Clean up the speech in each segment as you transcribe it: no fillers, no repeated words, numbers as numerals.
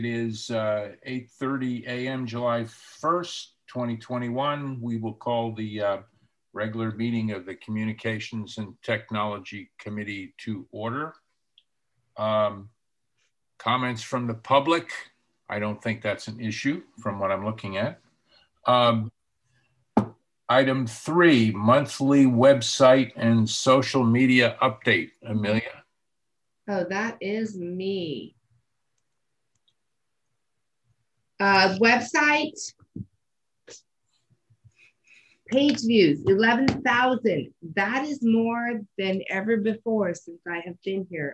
It is 8:30 a.m. July 1st, 2021. We will call the regular meeting of the Communications and Technology Committee to order. Comments from the public? I don't think that's an issue from what I'm looking at. Item 3, monthly website and social media update. Amelia? Oh, that is me. Website, page views, 11,000. That is more than ever before since I have been here.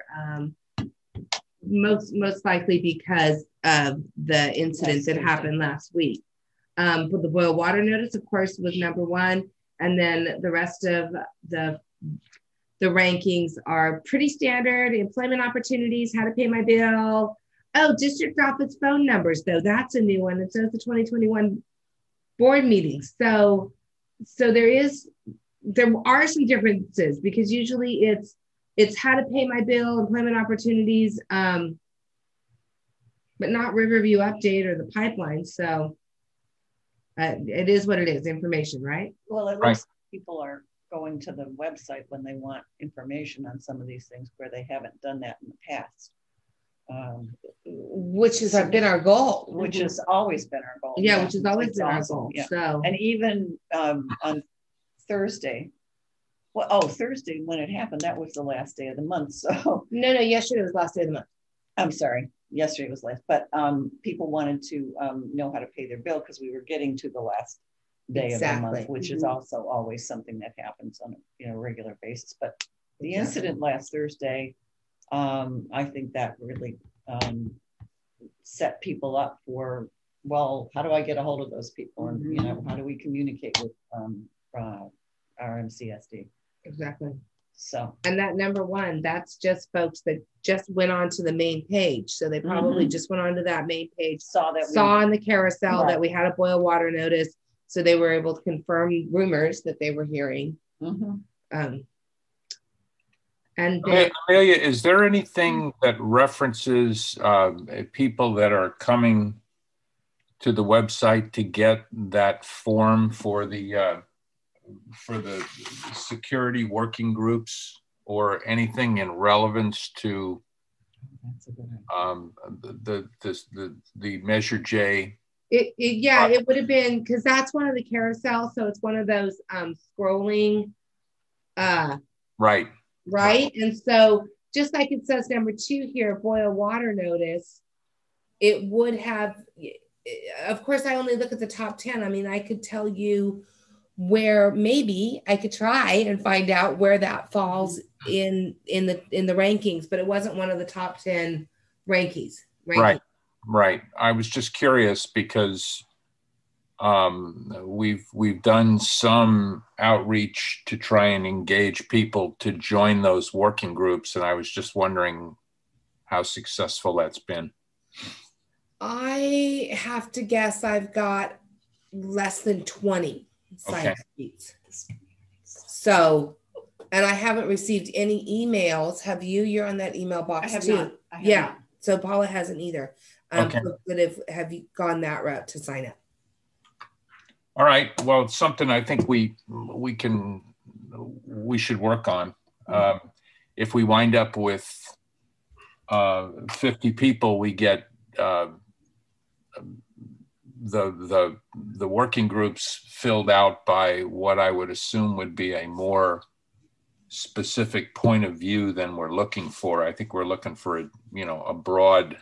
Most likely because of the incident that happened last week. But the boil water notice, of course, was number 1. And then the rest of the rankings are pretty standard. Employment opportunities, how to pay my bill. Oh, district office phone numbers, though. That's a new one. And so it's the 2021 board meetings. So there are some differences because usually it's how to pay my bill, employment opportunities, but not Riverview update or the pipeline. So it is what it is, information, right? Well, it looks like people are going to the website when they want information on some of these things where they haven't done that in the past. Which has been our goal. Which has always been our goal. Yeah, which has always been our goal. Yeah. So, and even on Thursday, Thursday when it happened, that was the last day of the month. So no, yesterday was the last day of the month. I'm sorry, yesterday was last, but people wanted to know how to pay their bill because we were getting to the last day of the month, which is also always something that happens on a regular basis. But the incident last Thursday, I think that really set people up for, well, how do I get a hold of those people? And, how do we communicate with RMCSD? Exactly. So, and that number 1, that's just folks that just went on to the main page. So they probably just went onto that main page, saw in the carousel that we had a boil water notice. So they were able to confirm rumors that they were hearing. And then, Amelia, is there anything that references people that are coming to the website to get that form for the security working groups or anything in relevance to the Measure J? It would have been, because that's one of the carousels. So it's one of those scrolling. Right. And so just like it says number 2 here, boil water notice, it would have, of course, I only look at the top 10. I mean, I could tell you where maybe I could try and find out where that falls in the rankings, but it wasn't one of the top 10 rankings. Right. I was just curious because we've done some outreach to try and engage people to join those working groups, and I was just wondering how successful that's been. I have to guess I've got less than 20 sign sheets. So, and I haven't received any emails. Have you? You're on that email box too. Yeah. So Paula hasn't either. But have you gone that route to sign up? All right. Well, it's something I think we should work on. If we wind up with 50 people, we get the working groups filled out by what I would assume would be a more specific point of view than we're looking for. I think we're looking for a broad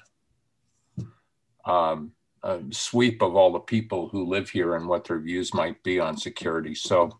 sweep of all the people who live here and what their views might be on security. So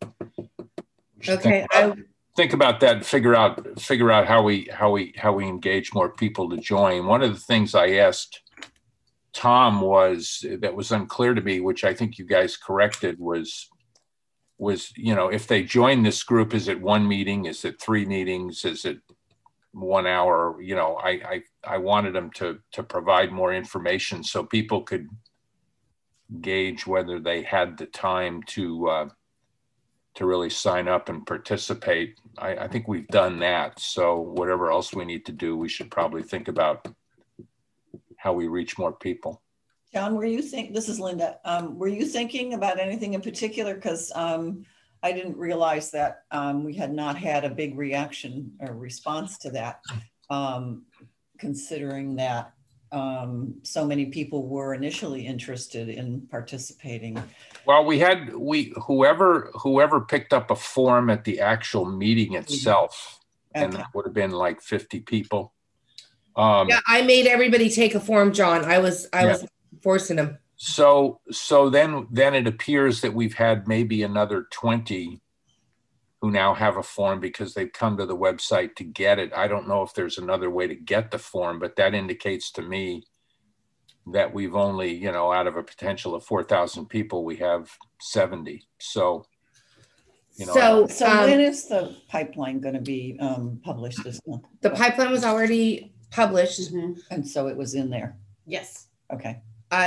think about that and figure out how we engage more people to join. One of the things I asked Tom that was unclear to me, which I think you guys corrected, was if they join this group, is it 1 meeting? Is it 3 meetings? Is it 1 hour? I wanted them to provide more information so people could gauge whether they had the time to really sign up and participate. I think we've done that. So whatever else we need to do, we should probably think about we reach more people. John, this is Linda, were you thinking about anything in particular? Because I didn't realize that we had not had a big reaction or response to that, considering that so many people were initially interested in participating. Well, whoever picked up a form at the actual meeting itself, and that would have been like 50 people. Yeah, I made everybody take a form, John. I was forcing them. So then it appears that we've had maybe another 20 who now have a form because they've come to the website to get it. I don't know if there's another way to get the form, but that indicates to me that we've only, out of a potential of 4,000 people, we have 70. So, So when is the pipeline going to be published this month? The pipeline was already published. Mm-hmm. And so it was in there. Yes. Okay.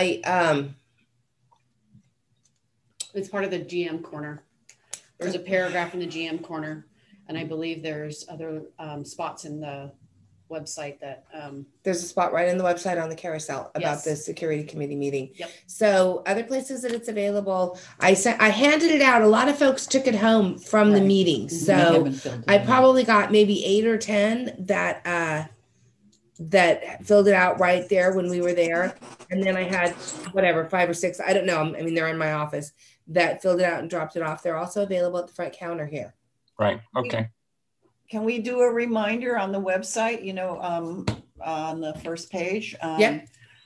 It's part of the GM corner. There's a paragraph in the GM corner, and I believe there's other spots in the website that there's a spot right in the website on the carousel about Yes. the security committee meeting. Yep. So other places that it's available, I handed it out. A lot of folks took it home from the meeting. So I probably got maybe 8 or 10 that filled it out right there when we were there. And then I had 5 or 6, I don't know. I mean, they're in my office that filled it out and dropped it off. They're also available at the front counter here. Right. Okay. Can we do a reminder on the website, on the first page? Yep.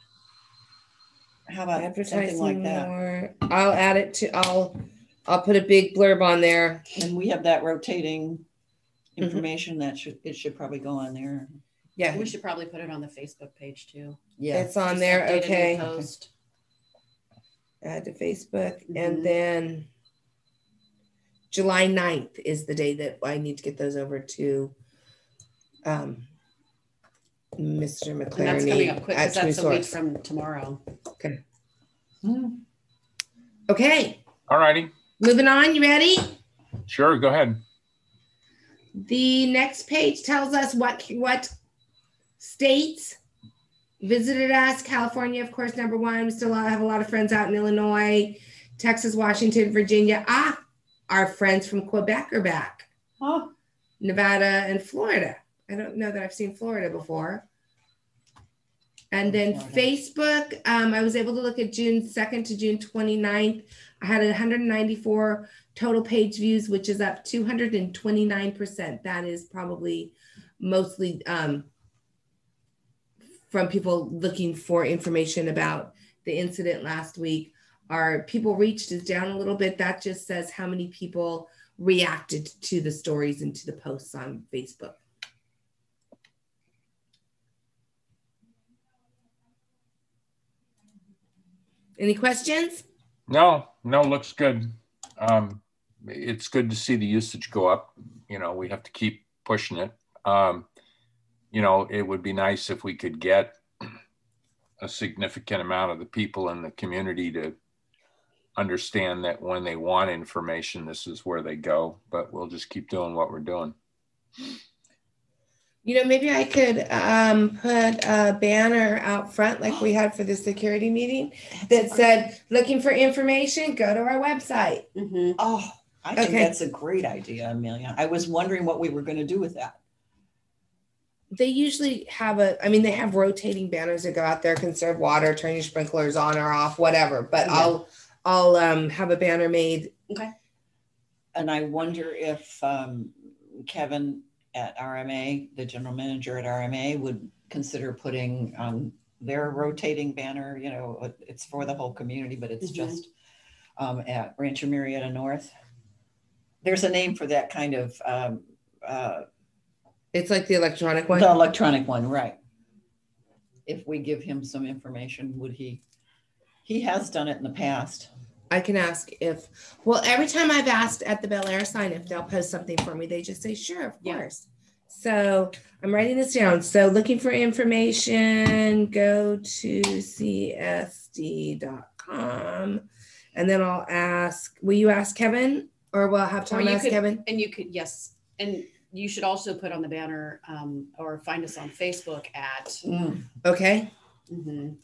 How about something like that? More. I'll add it to, I'll put a big blurb on there. And we have that rotating information that should probably go on there. Yeah. we should probably put it on the Facebook page too. Yeah. It's on Just there. update a new Okay. post. Add to Facebook. And then July 9th is the day that I need to get those over to Mr. McLaren. And that's coming up quick because that's a week from tomorrow. Okay. Okay. All righty. Moving on. You ready? Sure. Go ahead. The next page tells us what states visited us. California, of course, number 1. We still have a lot of friends out in Illinois, Texas, Washington, Virginia. Our friends from Quebec are back. Oh. Nevada and Florida. I don't know that I've seen Florida before. And then Facebook, I was able to look at June 2nd to June 29th. I had 194 total page views, which is up 229%. That is probably mostly from people looking for information about the incident last week. Our people reached is down a little bit. That just says how many people reacted to the stories and to the posts on Facebook. Any questions? No, looks good. It's good to see the usage go up. We have to keep pushing it. It would be nice if we could get a significant amount of the people in the community to understand that when they want information, this is where they go, but we'll just keep doing what we're doing. Maybe I could put a banner out front like we had for the security meeting that said, looking for information, go to our website. Mm-hmm. Oh, I think that's a great idea, Amelia. I was wondering what we were going to do with that. They usually have they have rotating banners that go out there, conserve water, turn your sprinklers on or off, whatever. But yeah. I'll have a banner made. Okay. And I wonder if Kevin at RMA, the general manager at RMA, would consider putting on their rotating banner. It's for the whole community, but it's just at Rancho Murrieta North. There's a name for that kind of. It's like the electronic one? The electronic one, right. If we give him some information, would he? He has done it in the past. I can ask every time I've asked at the Bel Air sign if they'll post something for me, they just say, sure, of course. So I'm writing this down. So looking for information, go to csd.com. And then I'll ask, will you ask Kevin? Or will I have Tom ask Kevin? And you could, yes. And you should also put on the banner or find us on Facebook at. Okay. Mhm.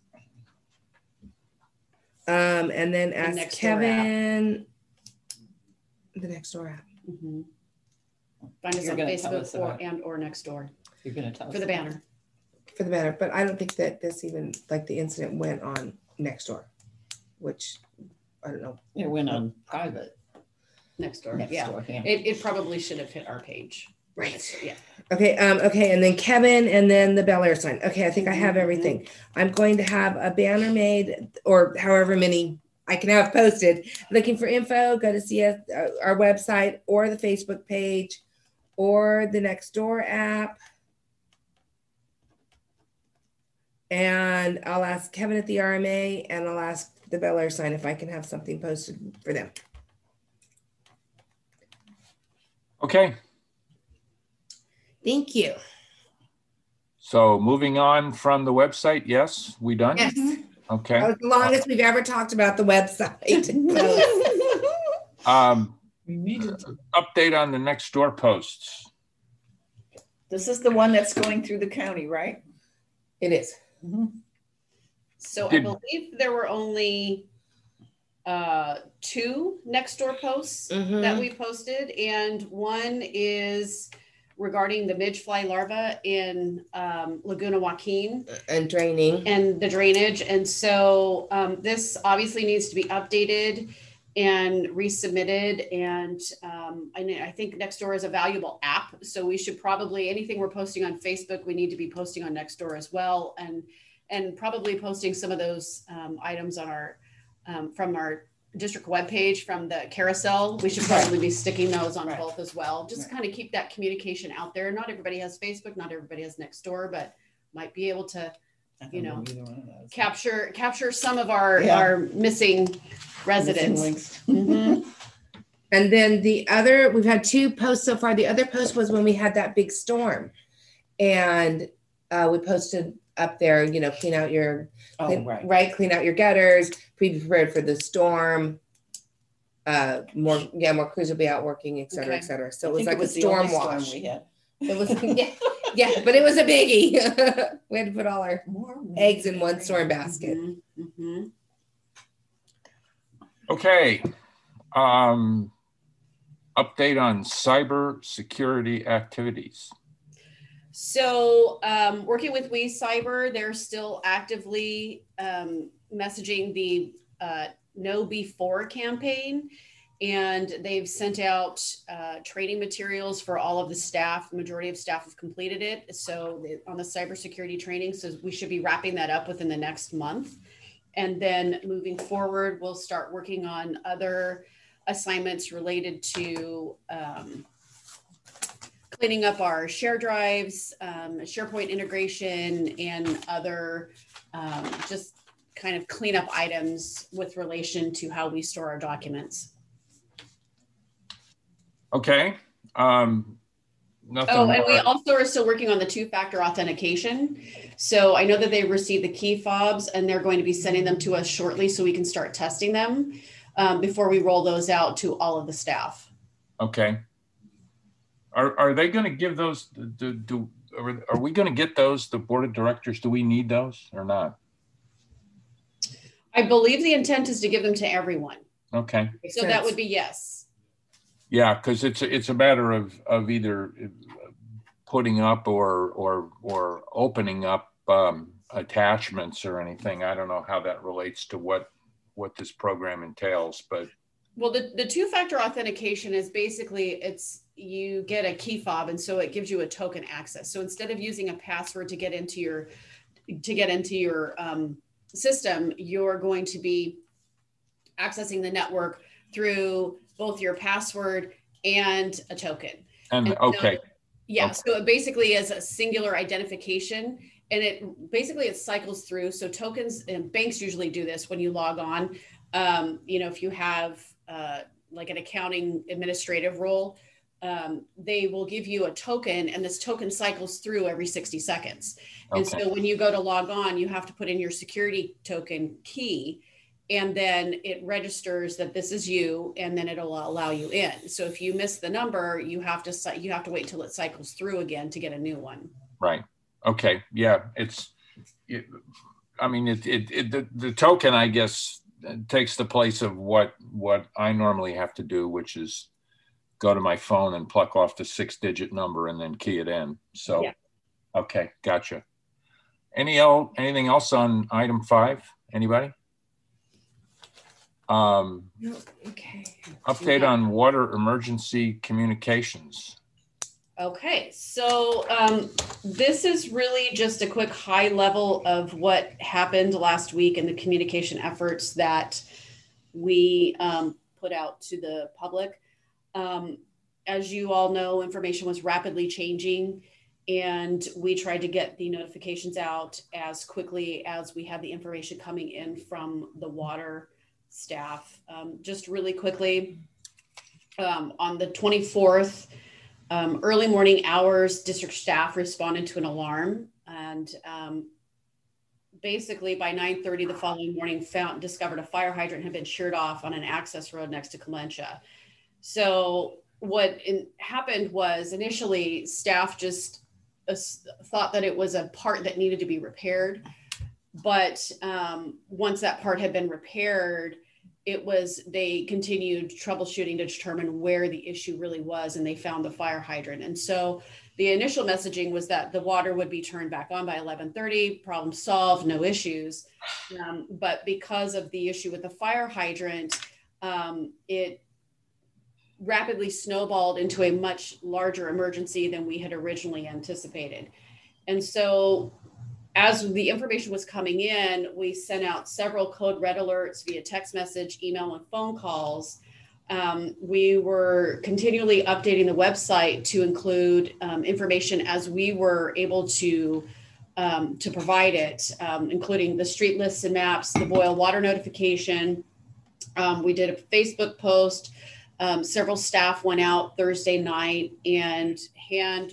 And then ask Nextdoor Kevin, the Nextdoor app. Mhm. Find us You're on gonna tell Facebook us about it. or Nextdoor You're going to tell us for the about banner. For the banner, but I don't think that this even, like the incident went on Nextdoor, which I don't know. it. It went on private. Nextdoor. Yeah. Nextdoor, yeah. It probably should have hit our page. Right. Yeah. Okay, okay, and then Kevin, and then the Bel Air sign. Okay, I think I have everything. I'm going to have a banner made, or however many I can have posted. Looking for info, go to see us, our website, or the Facebook page, or the Nextdoor app. And I'll ask Kevin at the RMA, and I'll ask the Bel Air sign if I can have something posted for them. Okay. Thank you. So moving on from the website, yes, we done? Yes. Okay. That was the longest we've ever talked about the website. We needed to. Update on the Nextdoor posts. This is the one that's going through the county, right? It is. So I believe there were only 2 Nextdoor posts that we posted, and one is regarding the midge fly larva in Laguna Joaquin And draining. and the drainage. And so this obviously needs to be updated and resubmitted. And I think Nextdoor is a valuable app. So we should probably, anything we're posting on Facebook, we need to be posting on Nextdoor as well. And probably posting some of those items on our, from our district webpage, from the carousel. We should probably be sticking those on both as well. Just kind of keep that communication out there. Not everybody has Facebook, not everybody has Nextdoor, but might be able to, you know, capture some of our missing residents. And then the other, we've had 2 posts so far. The other post was when we had that big storm, and we posted up there, you know, clean out your, clean out your gutters, be prepared for the storm. More crews will be out working, et cetera, et cetera. So it was like a storm wash. It was, yeah, but it was a biggie. We had to put all our eggs in one storm basket. Okay. Update on cyber security activities. So working with We Cyber, they're still actively messaging the Know Before campaign, and they've sent out training materials for all of the staff. The majority of staff have completed it. So on the cybersecurity training, so we should be wrapping that up within the next month. And then moving forward, we'll start working on other assignments related to cleaning up our share drives, SharePoint integration, and other just kind of cleanup items with relation to how we store our documents. Okay. And we also are still working on the 2-factor authentication. So I know that they received the key fobs, and they're going to be sending them to us shortly so we can start testing them before we roll those out to all of the staff. Okay. Are they going to give those? Are we going to get those? The board of directors? Do we need those or not? I believe the intent is to give them to everyone. Okay. So that would be yes. Yeah, because it's a matter of either putting up or opening up attachments or anything. I don't know how that relates to what this program entails, but. Well, the 2-factor authentication is basically you get a key fob, and so it gives you a token access. So instead of using a password to get into your system, you're going to be accessing the network through both your password and a token. And okay. So, yeah. Okay. So it basically is a singular identification, and it cycles through. So tokens, and banks usually do this when you log on. You know, if you have like an accounting administrative role, they will give you a token, and this token cycles through every 60 seconds. Okay. And so when you go to log on, you have to put in your security token key, and then it registers that this is you, and then it'll allow you in. So if you miss the number, you have to wait till it cycles through again to get a new one. Right. Okay. Yeah. the token, I guess, takes the place of what I normally have to do, which is go to my phone and pluck off the 6-digit number and then key it in. So, yeah. Okay, gotcha. Anything else on item 5? Anybody? No. Okay. Update on water emergency communications. Okay, so this is really just a quick high level of what happened last week and the communication efforts that we put out to the public. As you all know, information was rapidly changing, and we tried to get the notifications out as quickly as we had the information coming in from the water staff. Just really quickly, on the 24th, early morning hours, district staff responded to an alarm, and basically by 9:30 the following morning discovered a fire hydrant had been sheared off on an access road next to Calentia. So what happened was initially staff just thought that it was a part that needed to be repaired, but once that part had been repaired, they continued troubleshooting to determine where the issue really was, and they found the fire hydrant. And so the initial messaging was that the water would be turned back on by 11:30, problem solved, no issues. But because of the issue with the fire hydrant, it rapidly snowballed into a much larger emergency than we had originally anticipated. And so as the information was coming in, we sent out several code red alerts via text message, email, and phone calls. We were continually updating the website to include information as we were able to provide it, including the street lists and maps, the boil water notification. We did a Facebook post. Several staff went out Thursday night and hand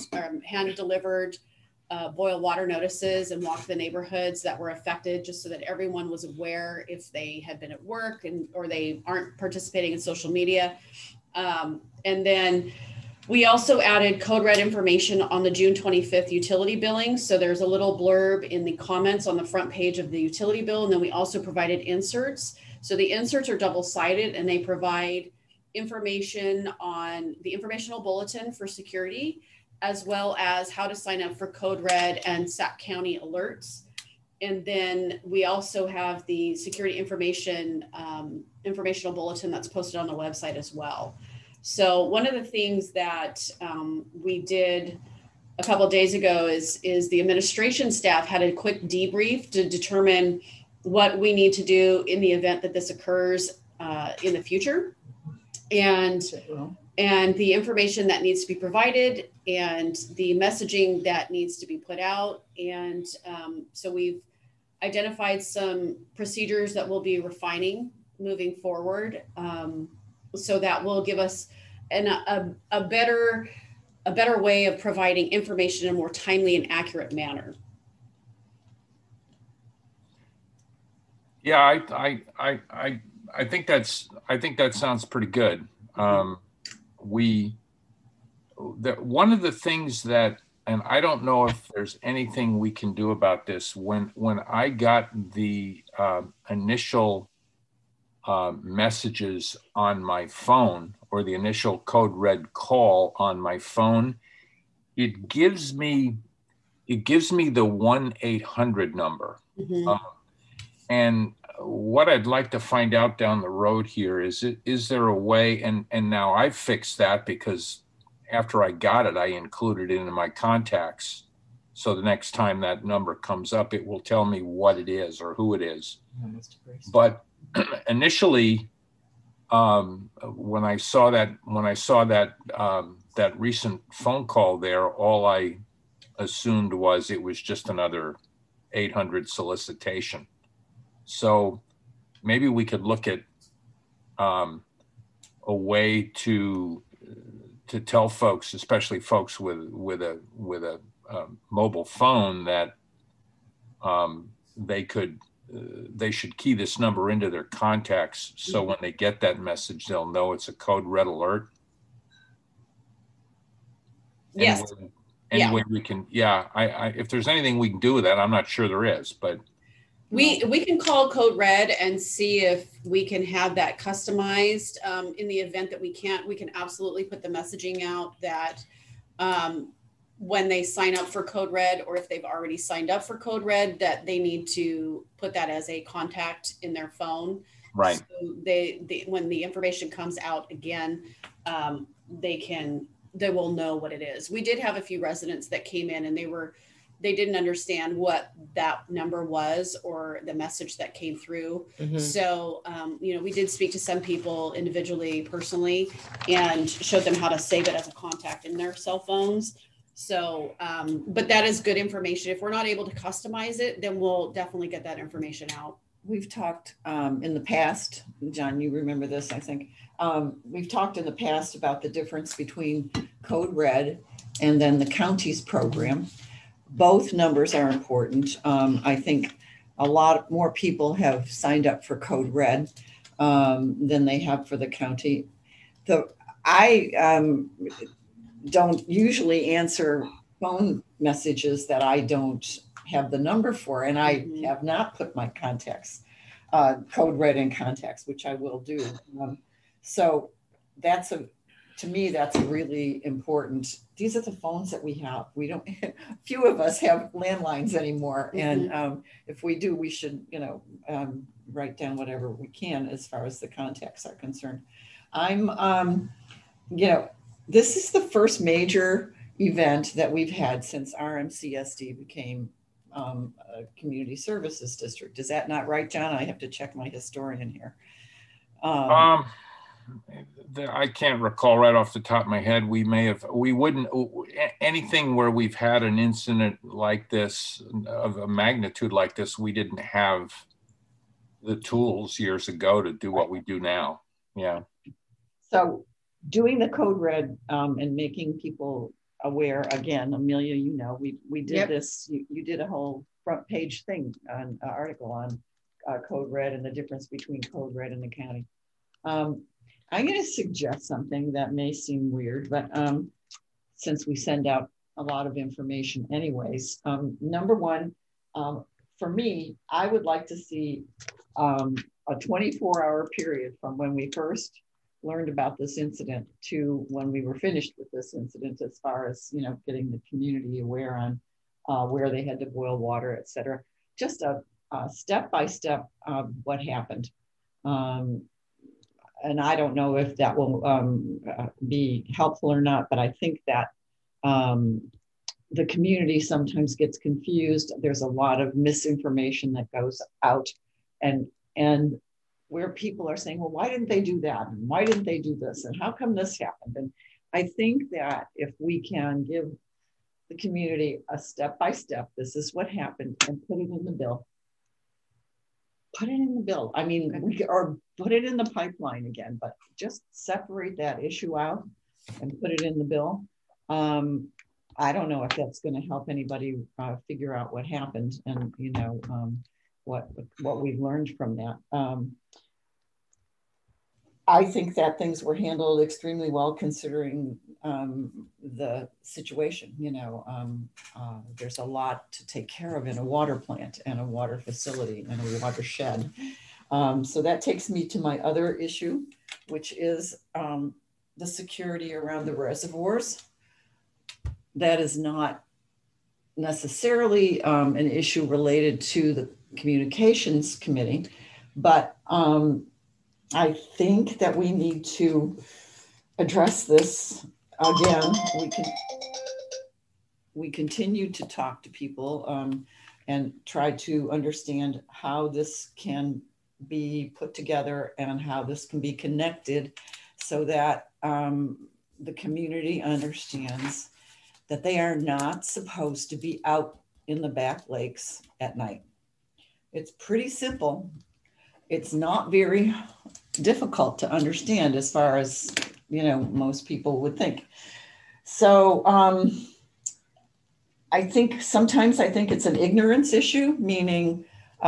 delivered boil water notices and walked the neighborhoods that were affected, just so that everyone was aware if they had been at work or they aren't participating in social media. And then we also added code red information on the June 25th utility billing. So there's a little blurb in the comments on the front page of the utility bill. And then we also provided inserts. So the inserts are double-sided, and they provide information on the informational bulletin for security, as well as how to sign up for Code Red and Sac County alerts. And then we also have the security informational bulletin that's posted on the website as well. So one of the things that we did a couple of days ago is the administration staff had a quick debrief to determine what we need to do in the event that this occurs in the future. And the information that needs to be provided and the messaging that needs to be put out. And so we've identified some procedures that we'll be refining moving forward. So that will give us a better way of providing information in a more timely and accurate manner. Yeah, I think that sounds pretty good. One of the things that, and I don't know if there's anything we can do about this, when I got the initial messages on my phone, or the initial code red call on my phone, it gives me the 1-800 number. Mm-hmm. And what I'd like to find out down the road here is there a way, and now I've fixed that, because after I got it, I included it in my contacts. So the next time that number comes up, it will tell me what it is or who it is. But initially, when I saw that recent phone call there, all I assumed was it was just another 800 solicitation. So maybe we could look at a way to tell folks, especially folks with a mobile phone, that they should key this number into their contacts, so when they get that message, they'll know it's a code red alert. Yes. any way we can, if there's anything we can do with that, I'm not sure there is, but. We can call Code Red and see if we can have that customized. In the event that we can't, we can absolutely put the messaging out that when they sign up for Code Red, or if they've already signed up for Code Red, that they need to put that as a contact in their phone. Right. So they when the information comes out again, they will know what it is. We did have a few residents that came in and they didn't understand what that number was or the message that came through. Mm-hmm. So, we did speak to some people individually, personally, and showed them how to save it as a contact in their cell phones. So, but that is good information. If we're not able to customize it, then we'll definitely get that information out. We've talked in the past, John, you remember this, I think. We've talked in the past about the difference between Code Red and then the county's program. Both numbers are important. I think a lot more people have signed up for Code Red than they have for the county. I don't usually answer phone messages that I don't have the number for, and I have not put my contacts, Code Red in contacts, which I will do. So to me, that's really important. These are the phones that we have. We don't, few of us have landlines anymore. Mm-hmm. And if we do, we should, write down whatever we can as far as the contacts are concerned. This is the first major event that we've had since RMCSD became a community services district. Is that not right, John? I have to check my historian here. I can't recall right off the top of my head. Anything where we've had an incident like this, of a magnitude like this, we didn't have the tools years ago to do what we do now. Yeah. So doing the Code Red and making people aware, again, Amelia, we did this, you did a whole front page thing, an article on Code Red and the difference between Code Red and the county. I'm going to suggest something that may seem weird, but since we send out a lot of information anyways, number one, for me, I would like to see a 24-hour period from when we first learned about this incident to when we were finished with this incident, as far as, getting the community aware on where they had to boil water, et cetera. Just a step-by-step of what happened. And I don't know if that will be helpful or not, but I think that the community sometimes gets confused. There's a lot of misinformation that goes out, and where people are saying, well, why didn't they do that? And why didn't they do this? And how come this happened? And I think that if we can give the community a step-by-step, this is what happened, and put it in the bill. Put it in the bill. I mean, or put it in the pipeline again, but just separate that issue out and put it in the bill. I don't know if that's going to help anybody figure out what happened and, what we've learned from that. I think that things were handled extremely well considering the situation. There's a lot to take care of in a water plant and a water facility and a watershed. So that takes me to my other issue, which is the security around the reservoirs. That is not necessarily an issue related to the communications committee, but I think that we need to address this again. We continue to talk to people and try to understand how this can be put together and how this can be connected so that the community understands that they are not supposed to be out in the back lakes at night. It's pretty simple. It's not very difficult to understand as far as, most people would think. So I think sometimes it's an ignorance issue, meaning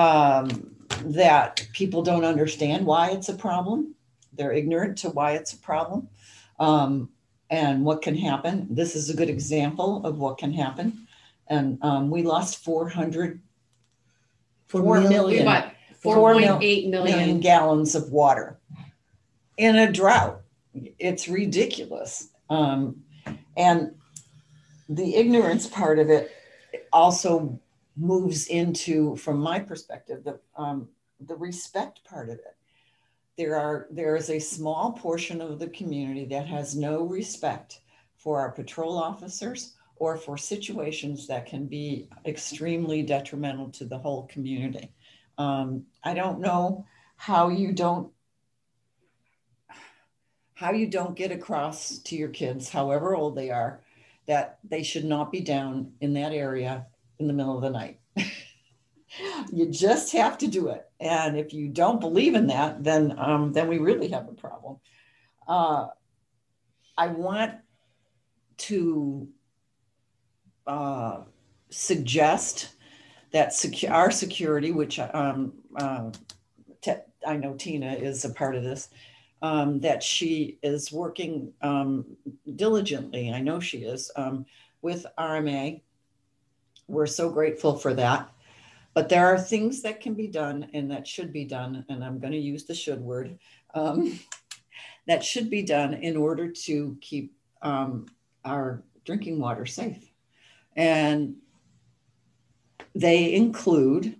that people don't understand why it's a problem. They're ignorant to why it's a problem. and what can happen. This is a good example of what can happen. And we lost 4 million. 4.8 million gallons of water in a drought. It's ridiculous. And the ignorance part of it also moves into, from my perspective, the respect part of it. There is a small portion of the community that has no respect for our patrol officers or for situations that can be extremely detrimental to the whole community. I don't know how you don't get across to your kids, however old they are, that they should not be down in that area in the middle of the night. You just have to do it. And if you don't believe in that, then we really have a problem. I want to suggest that our security, which I know Tina is a part of this, that she is working diligently. I know she is with RMA. We're so grateful for that. But there are things that can be done and that should be done, and I'm going to use the should word, that should be done in order to keep our drinking water safe. And they include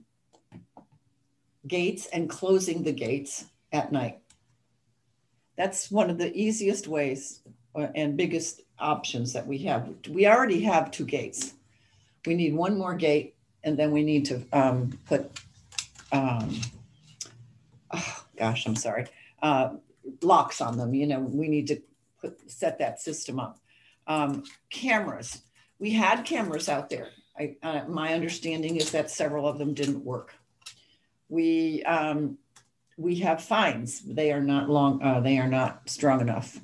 gates and closing the gates at night. That's one of the easiest ways and biggest options that we have. We already have 2 gates. We need 1 more gate. And then we need to put, locks on them. You know, we need to set that system up. Cameras. We had cameras out there. My understanding is that several of them didn't work. We have fines. They are not they are not strong enough.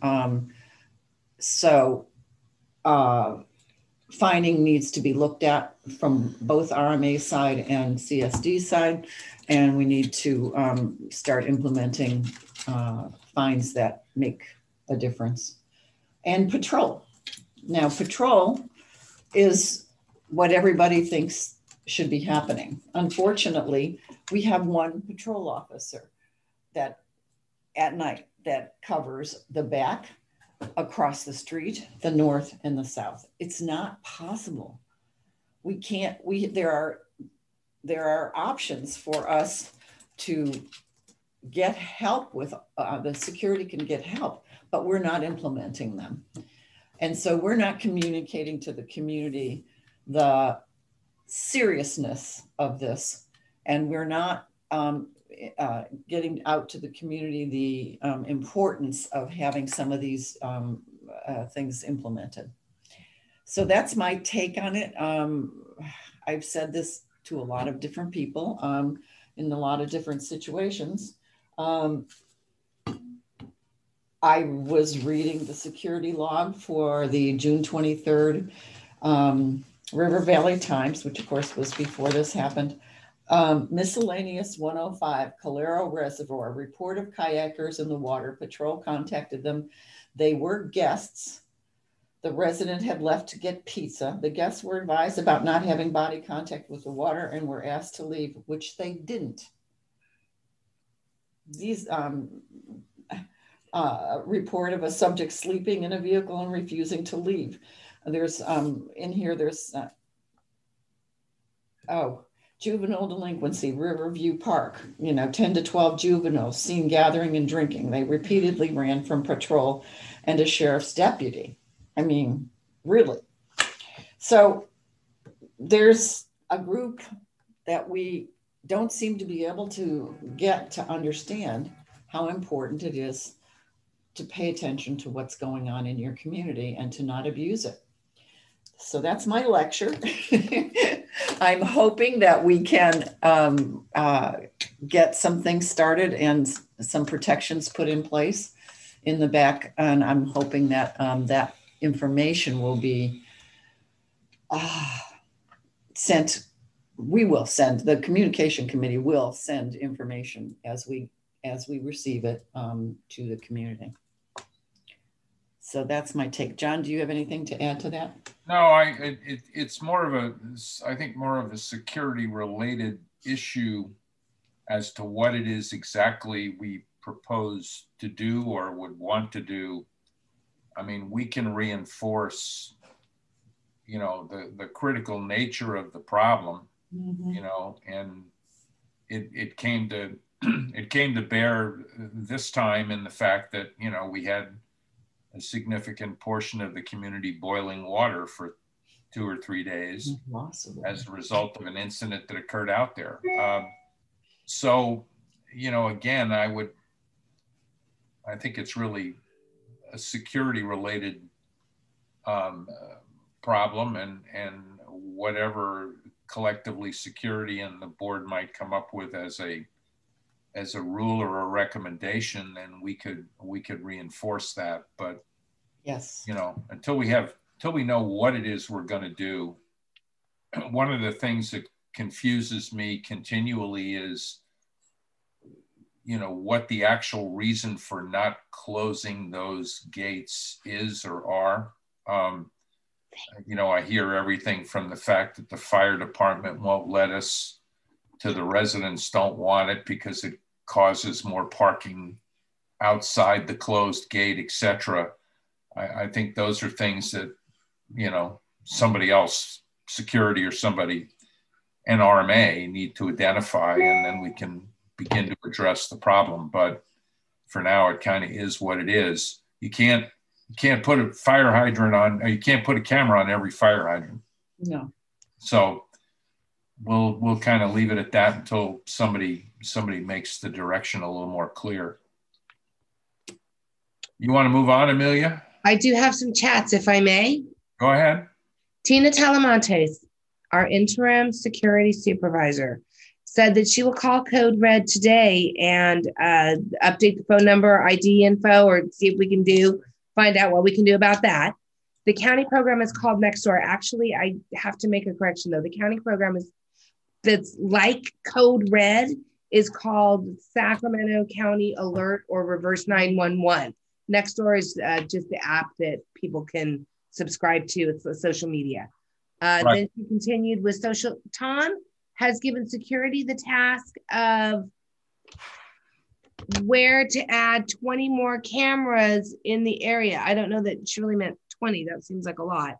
Fining needs to be looked at from both RMA side and CSD side, and we need to start implementing fines that make a difference. And patrol. Now, patrol is what everybody thinks should be happening. Unfortunately, we have 1 patrol officer that at night that covers the back, across the street, the north and the south. It's not possible. We can't, there are options for us to get help with, the security can get help, but we're not implementing them. And so we're not communicating to the community the seriousness of this. And we're not getting out to the community the importance of having some of these things implemented. So that's my take on it. I've said this to a lot of different people in a lot of different situations. I was reading the security log for the June 23rd River Valley Times, which of course was before this happened. Miscellaneous 105, Calero Reservoir, report of kayakers in the water. Patrol contacted them. They were guests. The resident had left to get pizza. The guests were advised about not having body contact with the water and were asked to leave, which they didn't. These report of a subject sleeping in a vehicle and refusing to leave. There's in here, there's, juvenile delinquency, Riverview Park, 10 to 12 juveniles seen gathering and drinking. They repeatedly ran from patrol and a sheriff's deputy. I mean, really. So there's a group that we don't seem to be able to get to understand how important it is to pay attention to what's going on in your community and to not abuse it. So that's my lecture. I'm hoping that we can get some things started and some protections put in place in the back. And I'm hoping that that information will be sent. We will send, the communication committee will send information as we receive it to the community. So that's my take. John, do you have anything to add to that? No, it's more of a, I think more of a security related issue as to what it is exactly we propose to do or would want to do. I mean, we can reinforce, you know, the critical nature of the problem, you know, and it came to it came to bear this time in the fact that, you know, we had a significant portion of the community boiling water for 2 or 3 days as a result of an incident that occurred out there. So, you know, again, I think it's really a security related problem, and whatever collectively security and the board might come up with as a rule or a recommendation, then we could reinforce that. But yes, you know, until we know what it is we're going to do, one of the things that confuses me continually is, you know, what the actual reason for not closing those gates is or are. You know, I hear everything from the fact that the fire department won't let us, to the residents don't want it because it causes more parking outside the closed gate, etc. I think those are things that, you know, somebody else, security or somebody, NRMA, need to identify, and then we can begin to address the problem. But for now, it kind of is what it is. You can't put a fire hydrant on, or you can't put a camera on every fire hydrant. No. So we'll kind of leave it at that until somebody makes the direction a little more clear. You want to move on, Amelia? I do have some chats, if I may. Go ahead. Tina Talamontes, our interim security supervisor, said that she will call Code Red today and update the phone number, ID info, or see if we can find out what we can do about that. The county program is called Nextdoor. Actually, I have to make a correction though. The county program that's like Code Red is called Sacramento County Alert or Reverse 911. Nextdoor is just the app that people can subscribe to. It's a social media. Right. Then she continued with Tom has given security the task of where to add 20 more cameras in the area. I don't know that she really meant 20. That seems like a lot.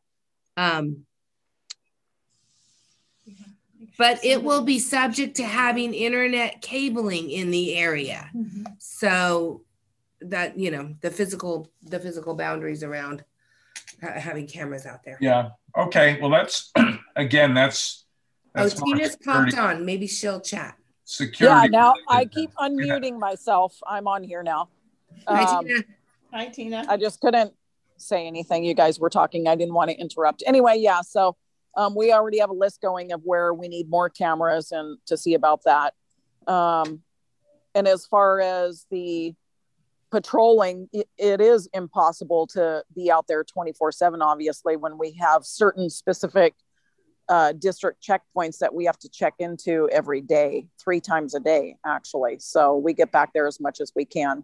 But it will be subject to having internet cabling in the area. Mm-hmm. So that, you know, the physical boundaries around having cameras out there. Yeah. Okay. Well, that's, again, that's Tina's popped on. Maybe she'll chat. Security. Yeah, now I keep unmuting myself. I'm on here now. Hi, Tina. Hi, Tina. I just couldn't say anything. You guys were talking. I didn't want to interrupt. Anyway, yeah, so we already have a list going of where we need more cameras and to see about that. And as far as the patrolling, it is impossible to be out there 24/7, obviously, when we have certain specific district checkpoints that we have to check into every day, 3 times a day, actually. So we get back there as much as we can.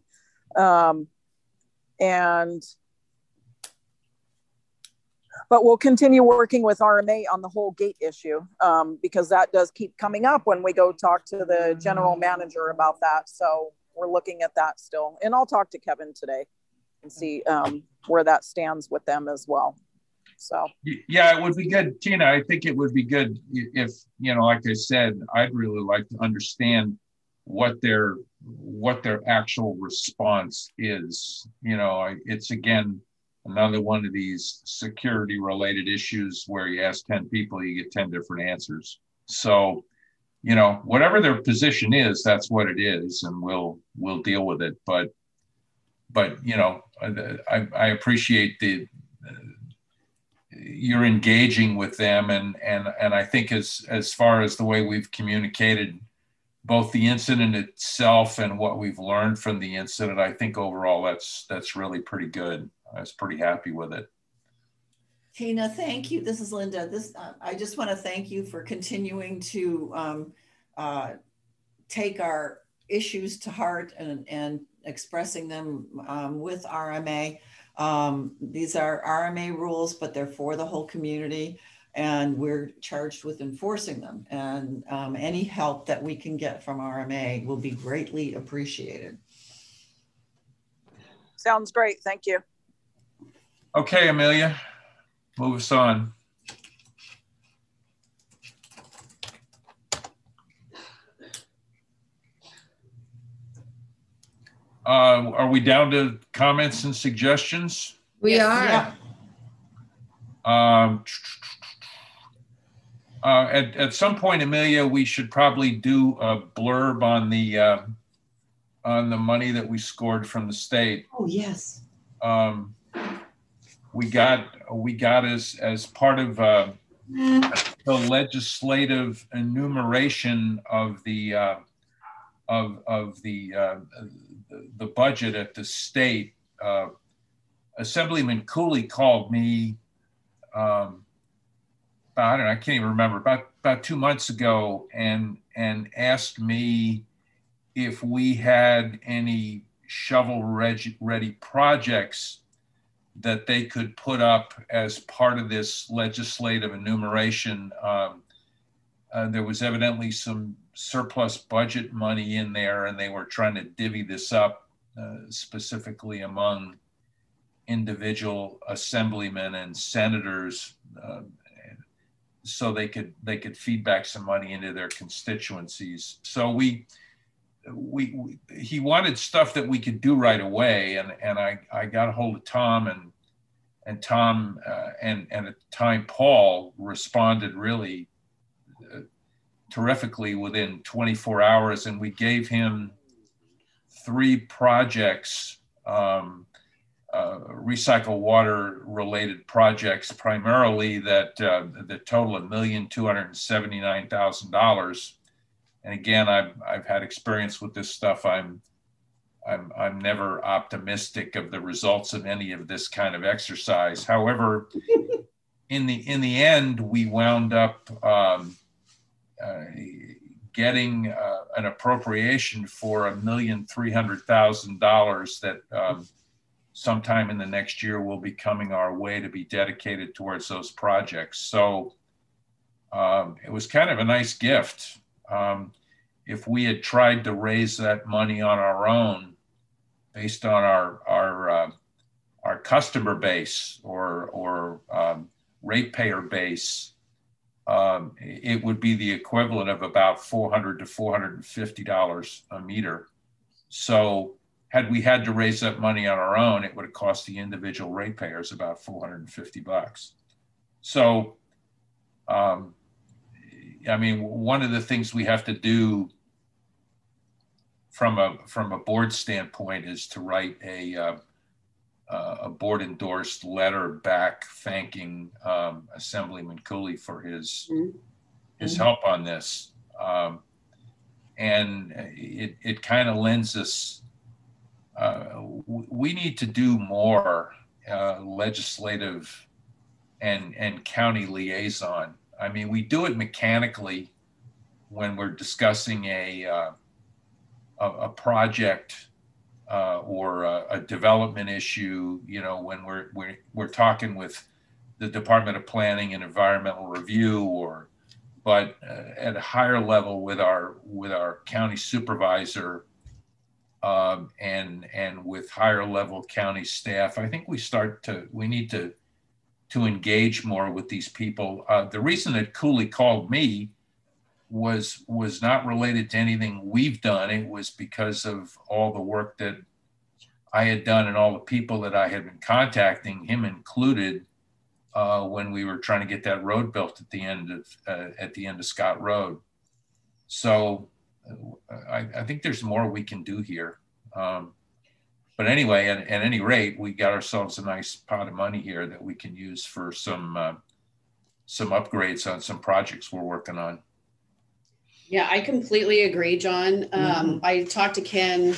But we'll continue working with RMA on the whole gate issue, because that does keep coming up when we go talk to the general manager about that. So we're looking at that still. And I'll talk to Kevin today and see where that stands with them as well. So yeah, it would be good, Tina. I think it would be good if, you know, like I said, I'd really like to understand what their actual response is. You know, it's again another one of these security related issues where you ask 10 people, you get 10 different answers. So, you know, whatever their position is, that's what it is, and we'll deal with it. But you know, I appreciate you're engaging with them, and I think as far as the way we've communicated both the incident itself and what we've learned from the incident, I think overall that's really pretty good. I was pretty happy with it. Tina, thank you. This is Linda. I just want to thank you for continuing to take our issues to heart and expressing them with RMA. These are RMA rules, but they're for the whole community, and we're charged with enforcing them. And any help that we can get from RMA will be greatly appreciated. Sounds great. Thank you. Okay, Amelia, move us on. Are we down to comments and suggestions? We are. Yeah. At some point, Amelia, we should probably do a blurb on the money that we scored from the state. Oh, yes. We got as part of the legislative enumeration of the budget at the state. Assemblyman Cooley called me. I don't know, I can't even remember, about 2 months ago, and asked me if we had any shovel-ready projects that they could put up as part of this legislative enumeration. There was evidently some surplus budget money in there, and they were trying to divvy this up specifically among individual assemblymen and senators, so they could feed back some money into their constituencies. So he wanted stuff that we could do right away, and I got a hold of Tom, and Tom and at the time Paul responded really terrifically within 24 hours, and we gave him 3 projects, recycle water related projects primarily, that total $1,279,000. And again, I've had experience with this stuff. I'm never optimistic of the results of any of this kind of exercise. However, in the end, we wound up getting an appropriation for $1,300,000 that sometime in the next year will be coming our way to be dedicated towards those projects. So it was kind of a nice gift. If we had tried to raise that money on our own, based on our customer base or ratepayer base, it would be the equivalent of about $400 to $450 a meter. So had we had to raise that money on our own, it would have cost the individual ratepayers about $450. So, I mean, one of the things we have to do from a board standpoint is to write a board endorsed letter back thanking Assemblyman Cooley for his help on this. And it kind of lends us, we need to do more legislative and county liaison. I mean, we do it mechanically when we're discussing a project or a development issue. You know, when we're talking with the Department of Planning and Environmental Review, but at a higher level with our county supervisor and with higher level county staff, I think we need to engage more with these people. The reason that Cooley called me was not related to anything we've done. It was because of all the work that I had done and all the people that I had been contacting, him included, when we were trying to get that road built at the end of Scott Road. So I think there's more we can do here. But anyway, at any rate, we got ourselves a nice pot of money here that we can use for some upgrades on some projects we're working on. Yeah, I completely agree, John. I talked to Ken,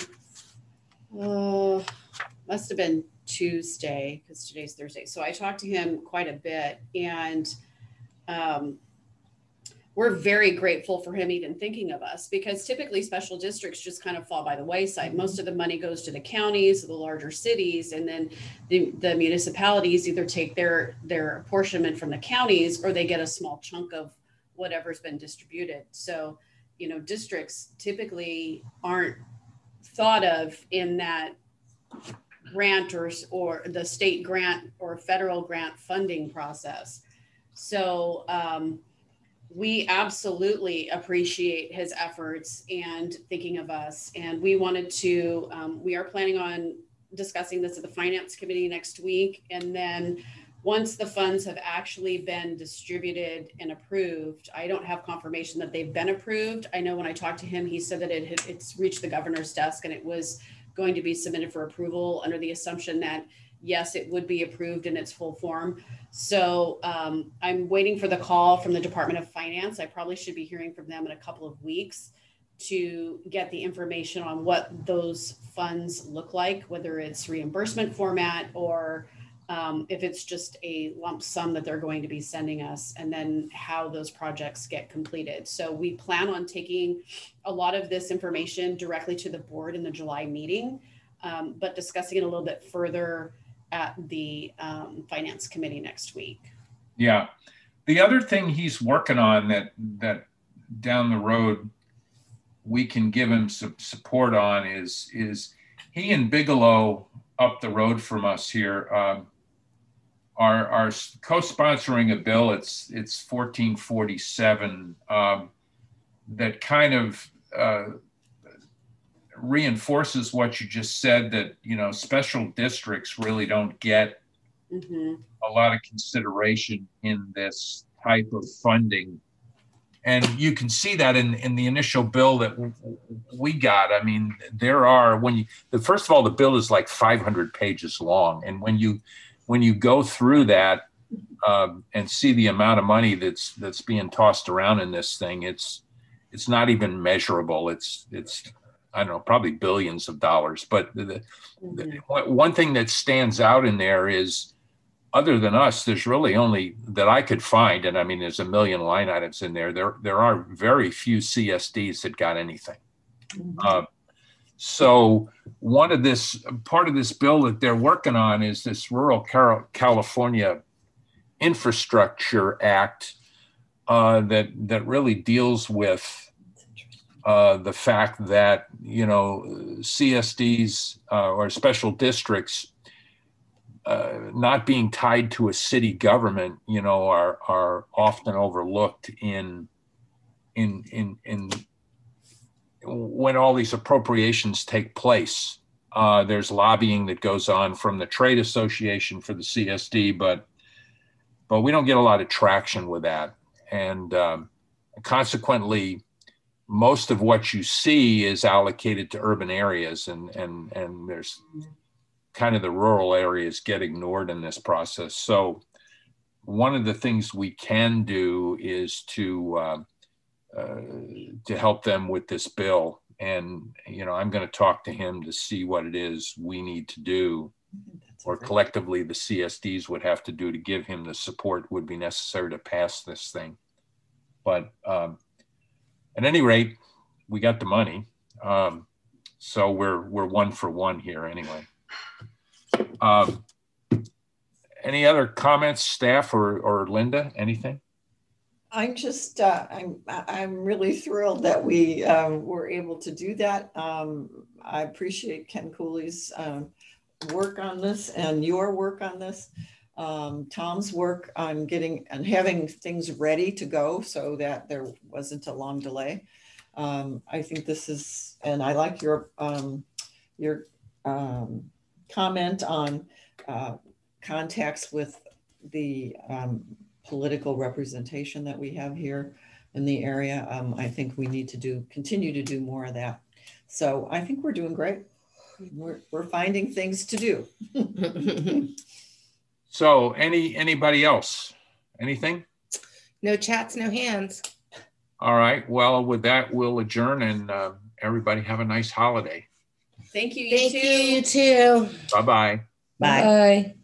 must have been Tuesday, because today's Thursday. So I talked to him quite a bit. And we're very grateful for him even thinking of us, because typically special districts just kind of fall by the wayside. Most of the money goes to the counties, the larger cities, and then the municipalities either take their apportionment from the counties, or they get a small chunk of whatever's been distributed. So, you know, districts typically aren't thought of in that grant or the state grant or federal grant funding process. So, we absolutely appreciate his efforts and thinking of us. And we wanted to, we are planning on discussing this at the finance committee next week. And then once the funds have actually been distributed and approved, I don't have confirmation that they've been approved. I know when I talked to him, he said that it's reached the governor's desk and it was going to be submitted for approval under the assumption that yes, it would be approved in its full form. So I'm waiting for the call from the Department of Finance. I probably should be hearing from them in a couple of weeks to get the information on what those funds look like, whether it's reimbursement format or if it's just a lump sum that they're going to be sending us, and then how those projects get completed. So we plan on taking a lot of this information directly to the board in the July meeting, but discussing it a little bit further at the finance committee next week. Yeah. The other thing he's working on that down the road we can give him some support on is he and Bigelow up the road from us here are co-sponsoring a bill. It's 1447 that kind of reinforces what you just said, that, you know, special districts really don't get a lot of consideration in this type of funding. And you can see that in the initial bill that we got. I mean, there are, first of all, the bill is like 500 pages long. And when you go through that and see the amount of money that's being tossed around in this thing, it's not even measurable. It's I don't know, probably billions of dollars. But one thing that stands out in there is, other than us, there's really only that I could find, and I mean, there's a million line items in there. There are very few CSDs that got anything. So part of this bill that they're working on is this Rural California Infrastructure Act that really deals with the fact that, you know, CSDs or special districts not being tied to a city government, you know, are often overlooked in when all these appropriations take place. There's lobbying that goes on from the trade association for the CSD, but we don't get a lot of traction with that. And consequently, most of what you see is allocated to urban areas, and there's kind of the rural areas get ignored in this process. So one of the things we can do is to help them with this bill. And, you know, I'm going to talk to him to see what it is we need to do, or collectively the CSDs would have to do to give him the support would be necessary to pass this thing. But at any rate, we got the money. So we're 1 for 1 here anyway. Any other comments, staff or Linda, anything? I'm just, I'm really thrilled that we were able to do that. I appreciate Ken Cooley's work on this and your work on this. Tom's work on getting and having things ready to go so that there wasn't a long delay. I think this is, and I like your comment on contacts with the political representation that we have here in the area. I think we need to continue to do more of that. So I think we're doing great. We're finding things to do. So anybody else? Anything? No chats, no hands. All right. Well, with that, we'll adjourn, and everybody have a nice holiday. Thank you. You too. Bye-bye. Bye. Bye.